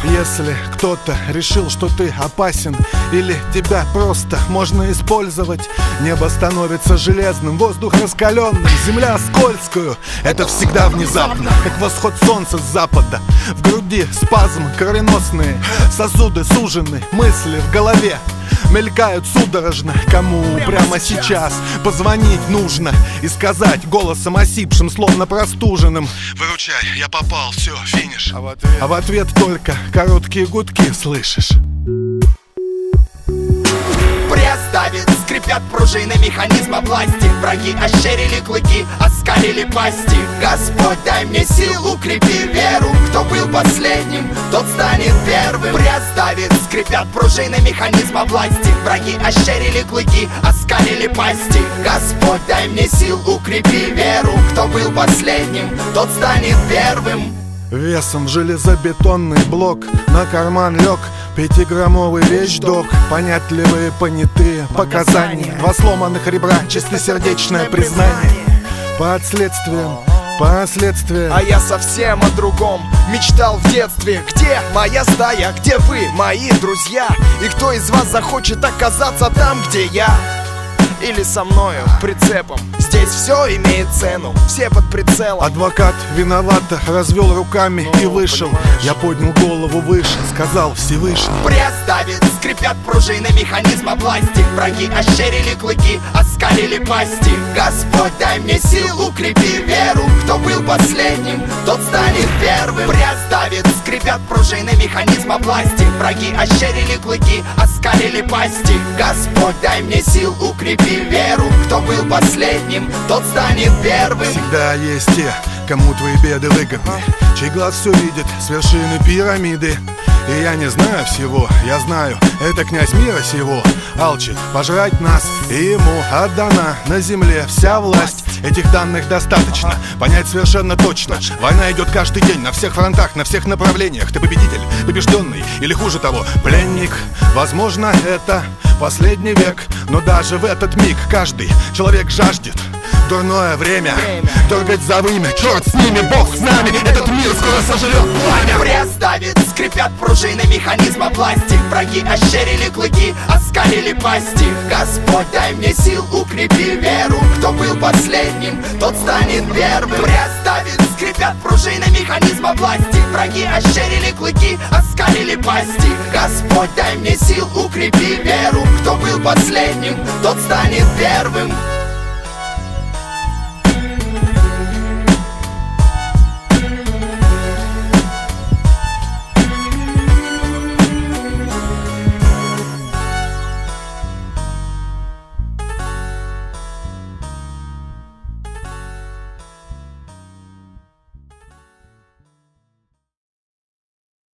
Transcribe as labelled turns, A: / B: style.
A: Если кто-то решил, что ты опасен, или тебя просто можно использовать, небо становится железным, воздух раскаленным, земля скользкую. Это всегда внезапно, как восход солнца с запада. В груди спазм, кровеносные сосуды сужены, мысли в голове мелькают судорожно. Кому прямо сейчас позвонить нужно и сказать голосом осипшим, словно простуженным: выручай, я попал, все, финиш. А в ответ только короткие гудки слышишь.
B: Пресс давит, скрипят пружины механизма власти. Враги ощерили клыки, оскалили пасти. Господь, дай мне силу, укрепи веру. Кто был последним, тот станет первым. Пресс давит, скрипят пружины механизма власти. Враги ощерили клыки, оскалили пасти. Господь, дай мне сил, укрепи веру. Кто был последним, тот станет первым.
A: Весом в железобетонный блок на карман лег 5-граммовый вещдок. Понятливые понятые показания, 2 сломанных ребра, чистосердечное признание. Последствия.
C: А я совсем о другом мечтал в детстве. Где моя стая, где вы, мои друзья? И кто из вас захочет оказаться там, где я? Или со мною, прицепом? Здесь все имеет цену, все под прицелом.
A: Адвокат виновато развел руками и вышел. Я поднял голову выше, сказал: Всевышний.
B: Пресс давит, скрипят пружины механизма власти. Враги ощерили клыки, оскалили пасти. Господь, дай мне силу, укрепи веру. Кто был последним, тот станет первым. Пресс давит, скрипят пружины механизма власти. Враги ощерили клыки, оскалили пасти. Господь, дай мне сил, укрепи веру. Кто был последним, тот станет первым.
A: Всегда есть те, кому твои беды выгодны, чей глаз все видит с вершины пирамиды. И я не знаю всего, я знаю, это князь мира сего алчит пожрать нас, и ему отдана на земле вся власть. Этих данных достаточно понять совершенно точно: война идет каждый день, на всех фронтах, на всех направлениях. Ты победитель, побежденный или хуже того, пленник. Возможно, это последний век, но даже в этот миг каждый человек жаждет дурное время дергать за вымя. Черт с ними, Бог с нами, этот мир скоро сожрет пламя.
B: Пресс давит, скрипят пружины механизма власти. Враги ощерили клыки, оскалили пасти. Господь, дай мне сил, укрепи веру. Кто был последним, тот станет первым. Пресс давит, скрипят пружины механизма власти. Враги ощерили клыки, оскалили пасти. Господь, дай мне сил, укрепи веру. Кто был последним, тот станет первым.